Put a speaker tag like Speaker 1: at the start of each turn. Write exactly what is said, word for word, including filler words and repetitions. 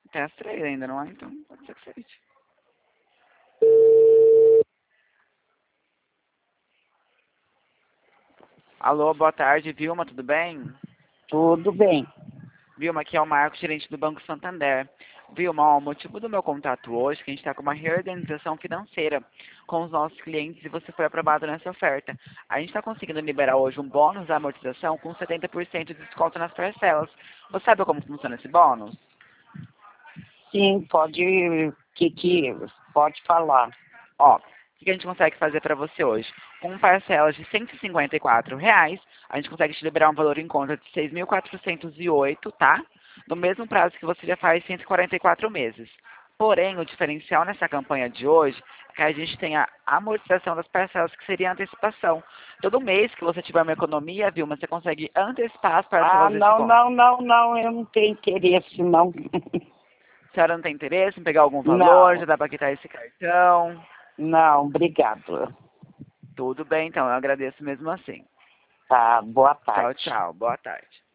Speaker 1: Tem as três ainda, não é? Então pode ser que seja. Alô, boa tarde, Vilma, tudo bem?
Speaker 2: Tudo bem.
Speaker 1: Vilma, aqui é o Marcos, gerente do Banco Santander. Vilma, ó, o motivo do meu contato hoje é que a gente está com uma reorganização financeira com os nossos clientes e você foi aprovado nessa oferta. A gente está conseguindo liberar hoje um bônus da amortização com setenta por cento de desconto nas parcelas. Você sabe como funciona esse bônus?
Speaker 2: Sim, pode, que, que, pode falar.
Speaker 1: Ó, o que a gente consegue fazer para você hoje? Com parcelas de cento e cinquenta e quatro reais, a gente consegue te liberar um valor em conta de seis mil quatrocentos e oito, tá? No mesmo prazo que você já faz cento e quarenta e quatro meses. Porém, o diferencial nessa campanha de hoje é que a gente tem a amortização das parcelas, que seria a antecipação. Todo mês que você tiver uma economia, Vilma, você consegue antecipar as
Speaker 2: Ah,
Speaker 1: parcelas desse
Speaker 2: não,
Speaker 1: bônus.
Speaker 2: não, não, não, eu não tenho interesse, não.
Speaker 1: A senhora não tem interesse em pegar algum valor? Já
Speaker 2: Não,
Speaker 1: dá para quitar esse cartão?
Speaker 2: não, obrigado.
Speaker 1: Tudo bem, então, eu agradeço mesmo assim.
Speaker 2: Tá, boa
Speaker 1: Tchau,
Speaker 2: tarde.
Speaker 1: tchau. Boa tarde.